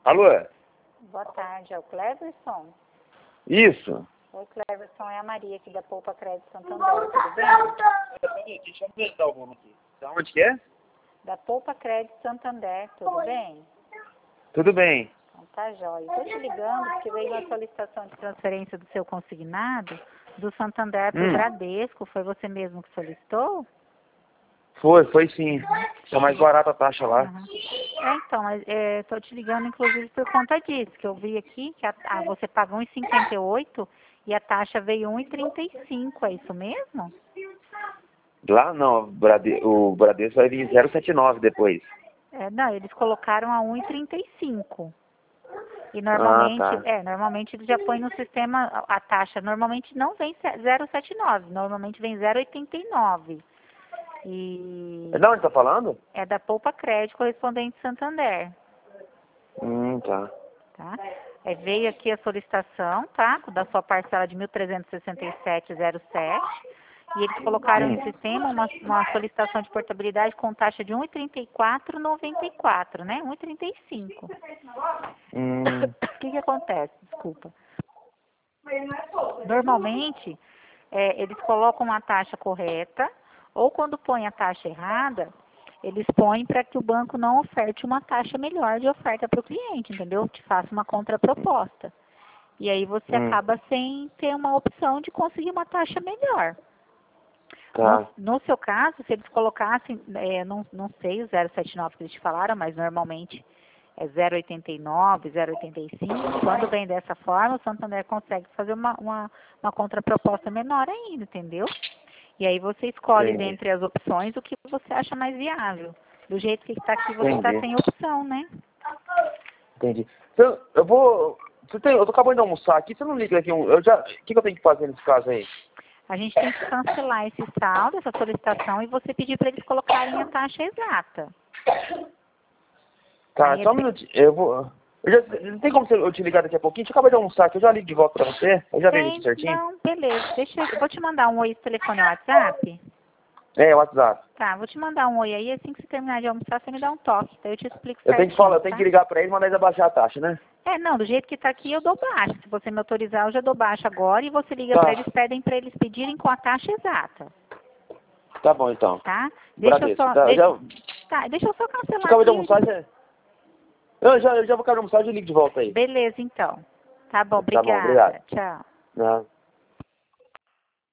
Alô? Boa tarde, é o Cleverson? Isso. Oi, Cleverson, é a Maria aqui da Poupa Crédito Santander, tudo bem? Deixa eu aumentar o volume aqui. Da onde que é? Da Poupa Crédito Santander, tudo bem? Tudo bem. Então tá jóia. Estou te ligando porque veio uma solicitação de transferência do seu consignado do Santander para o Bradesco. Foi você mesmo que solicitou? Foi sim. É mais barata a taxa lá. Uhum. Então, estou te ligando inclusive por conta disso, que eu vi aqui que você pagou 1,58 e a taxa veio 1,35, é isso mesmo? Lá não, o Bradesco vai vir 0,79 depois. Não, eles colocaram a 1,35. E Ah, normalmente, tá. normalmente eles já põem no sistema a taxa, normalmente não vem 0,79, normalmente vem 0,89. E De onde tá falando? é da Poupa Crédito correspondente Santander, Tá. tá? Veio aqui a solicitação, tá? Da sua parcela de 1.367,07. E eles colocaram no sistema uma solicitação de portabilidade com taxa de 1,3494, né? 1,35. O que acontece? Desculpa. Normalmente, eles colocam a taxa correta, ou quando põem a taxa errada, eles põem para que o banco não oferte uma taxa melhor de oferta para o cliente, entendeu? Te faça uma contraproposta. E aí você acaba sem ter uma opção de conseguir uma taxa melhor. Tá. No seu caso, se eles colocassem, não sei o 0,79 que eles te falaram, mas normalmente é 0,89, 0,85. Quando vem dessa forma, o Santander consegue fazer uma contraproposta menor ainda, entendeu? E aí você escolhe Entendi. dentre as opções o que você acha mais viável. Do jeito que está aqui, você está Entendi. sem opção, né? Entendi. Então, eu vou... eu tô acabando de almoçar aqui, você não liga aqui o que eu tenho que fazer nesse caso aí? A gente tem que cancelar esse saldo, essa solicitação, e você pedir para eles colocarem a taxa exata. Tá, Aí só um minutinho. Não tem como eu te ligar daqui a pouquinho? Deixa eu acabar de almoçar aqui, eu já ligo de volta pra você. Eu já vejo aqui certinho. Não, beleza. Eu vou te mandar um oi, esse telefone é o WhatsApp? É, WhatsApp. Tá, vou te mandar um oi aí, assim que você terminar de almoçar, você me dá um toque, daí eu te explico Eu certinho, tenho que falar, eu tenho tá? que ligar pra ele e mandar eles abaixar a taxa, né? Não, do jeito que tá aqui eu dou baixa. Se você me autorizar, eu já dou baixa agora e você liga Tá. pra eles, pedem pra eles pedirem com a taxa exata, Tá bom, então. tá? Bradesco. Deixa eu só Você cancelar acaba de aqui. almoçar, já... Eu já vou acabar de almoçar, eu já ligo de volta aí. Beleza, então. Tá bom, Tá bom, obrigado. obrigada. Tchau. Não.